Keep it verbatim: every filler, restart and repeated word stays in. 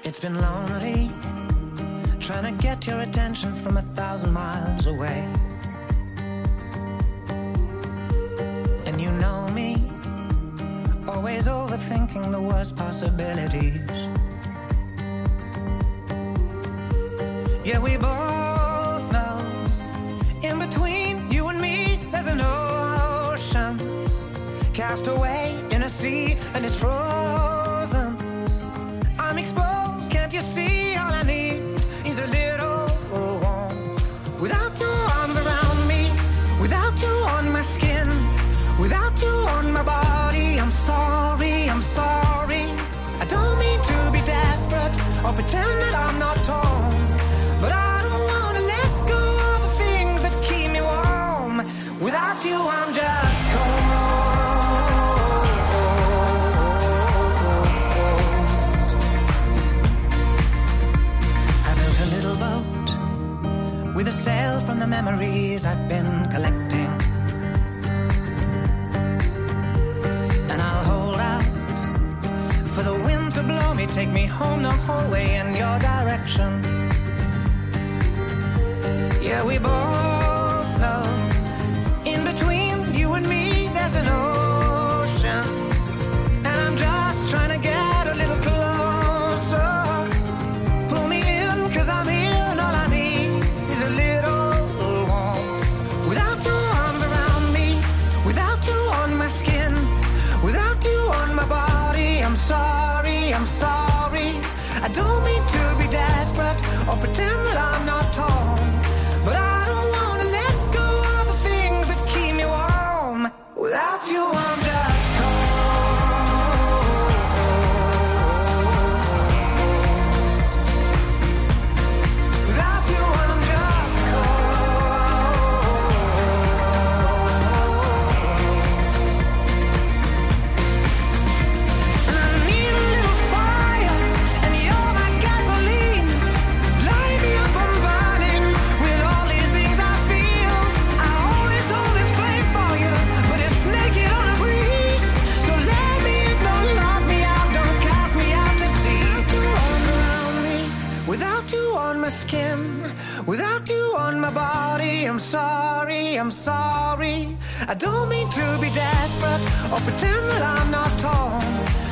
It's been lonely, trying to get your attention from a thousand miles away. And you know me, always overthinking the worst possibilities. Yeah, we both know, in between you and me, there's an ocean, cast away in a sea, and it's frozen. I'm exposed, can't you see? All I need is a little warmth. Without your arms around me, without you on my skin, without you on my body, I'm sorry, I'm sorry. I don't mean to be desperate or pretend that I'm not torn, but I don't want to let go of the things that keep me warm. Without you, I'm just cold. I built a little boat with a sail from the memories I've been collecting, and I'll hold out for the wind to blow me, take me home the whole way in your direction. Yeah, we both know, in between you and me, there's an ocean, and I'm just trying to get a little closer. Pull me in, cause I'm here, and all I need is a little warmth. Without your arms around me, without you on my skin, without you on my body, I'm sorry, I'm sorry. I don't mean to be desperate or pretend that I'm not torn, but I don't want to let go of the things that keep me warm. Without you, I'm just cold. Without you, I'm just cold. And I need a little fire, and you're my gasoline. Light me up, I'm burning with all these things I feel. I always hold this flame for you, but it's naked on a breeze. So let me in, don't lock me out, don't cast me out to sea. Without you on around me, without you on my skin, without you on my body, I'm sorry, I'm sorry. I don't mean to be desperate or pretend that I'm not torn,